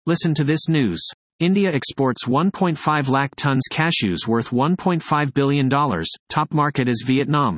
Listen to this news. India exports 1.5 lakh tons cashews worth $1.5 billion, top market is Vietnam.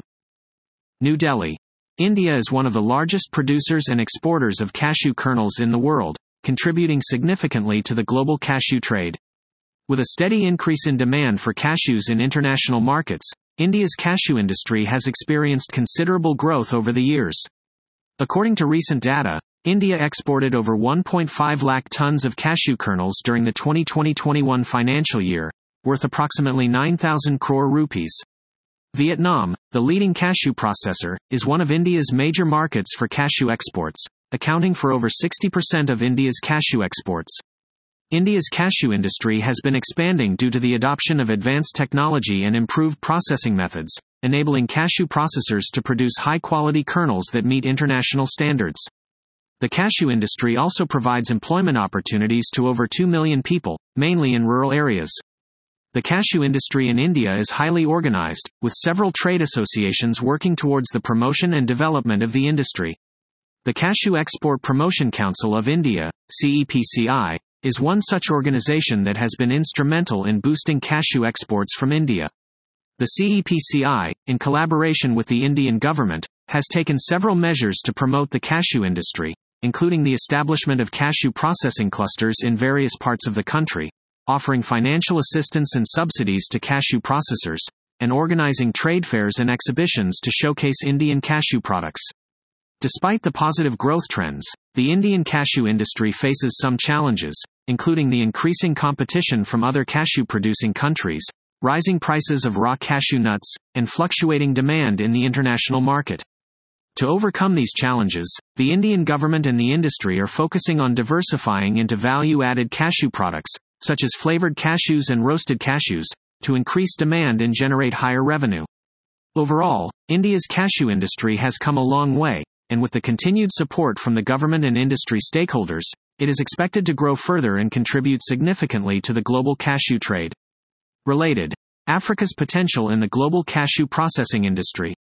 New Delhi. India is one of the largest producers and exporters of cashew kernels in the world, contributing significantly to the global cashew trade. With a steady increase in demand for cashews in international markets, India's cashew industry has experienced considerable growth over the years. According to recent data, India exported over 1.5 lakh tons of cashew kernels during the 2020-21 financial year, worth approximately 9,000 crore rupees. Vietnam, the leading cashew processor, is one of India's major markets for cashew exports, accounting for over 60% of India's cashew exports. India's cashew industry has been expanding due to the adoption of advanced technology and improved processing methods, enabling cashew processors to produce high-quality kernels that meet international standards. The cashew industry also provides employment opportunities to over 2 million people, mainly in rural areas. The cashew industry in India is highly organized, with several trade associations working towards the promotion and development of the industry. The Cashew Export Promotion Council of India, CEPCI, is one such organization that has been instrumental in boosting cashew exports from India. The CEPCI, in collaboration with the Indian government, has taken several measures to promote the cashew industry, including the establishment of cashew processing clusters in various parts of the country, offering financial assistance and subsidies to cashew processors, and organizing trade fairs and exhibitions to showcase Indian cashew products. Despite the positive growth trends, the Indian cashew industry faces some challenges, including the increasing competition from other cashew-producing countries, rising prices of raw cashew nuts, and fluctuating demand in the international market. To overcome these challenges, the Indian government and the industry are focusing on diversifying into value-added cashew products, such as flavored cashews and roasted cashews, to increase demand and generate higher revenue. Overall, India's cashew industry has come a long way, and with the continued support from the government and industry stakeholders, it is expected to grow further and contribute significantly to the global cashew trade. Related. Africa's potential in the global cashew processing industry.